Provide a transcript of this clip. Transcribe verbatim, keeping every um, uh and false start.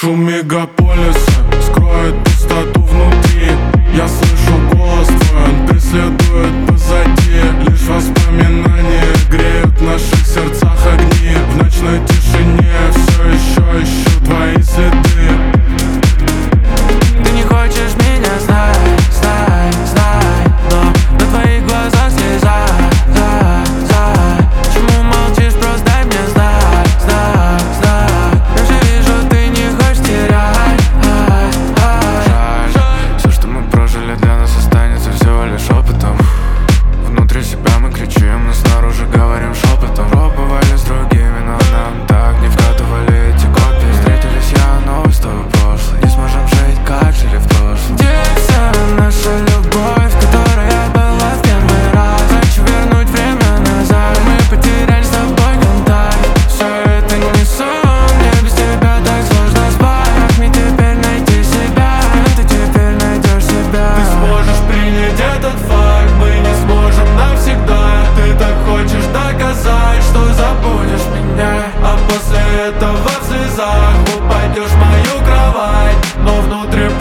Шум мегаполиса скроет пустоту внутри. Я слышу голос твой, он преследует позади. Лишь воспоминания греют в наших сердцах огни. В ночной тишине все еще ищу твои следы. Ты не хочешь меня знать, знать, знать, но на твоих глазах слеза, за, за. Почему молчишь, просто дай мне знать, знать, знать. Я же вижу, ты не хочешь терять, ай, ай. Жаль, все, что мы прожили, для нас останется всего лишь опытом. Внутри себя мы кричим, но снаружи говорим шепотом. Пробовали с другими, но нам так не вкатывали эти копии. Встретились я, новый с тобой прошлый. Не сможем жить, как жили в прошлом. Где вся наша любовь, которая была в первый раз? Хочу вернуть время назад, мы потеряли с тобой контакт. Все это не сон, мне без тебя так сложно спать. Как мне теперь найти себя, ты теперь найдешь себя. Ты сможешь принять этот факт, мы не сможем навсегда. Ты так хочешь доказать, что забудешь меня, а после этого в слезах упадешь в мою кровать. Но внутри